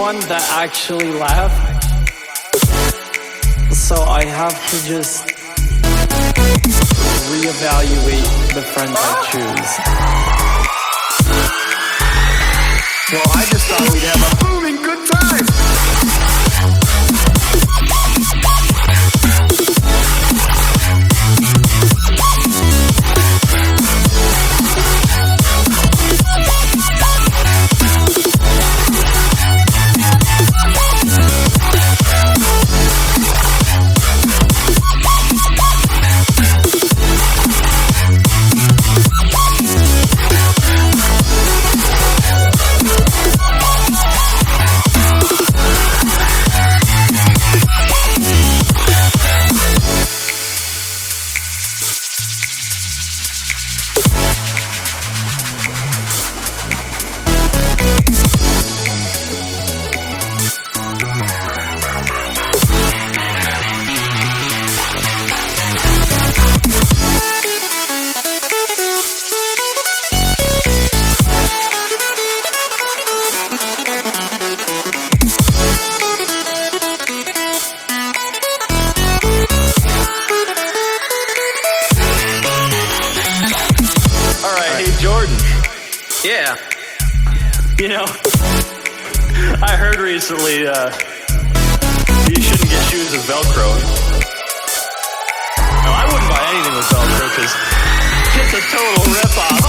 one that actually laughed. So I have to just reevaluate the friends I choose. Well, I just thought we'd have a booming good time. Yeah. You know, I heard recently you shouldn't get shoes with Velcro. No, I wouldn't buy anything with Velcro because it's a total rip-off.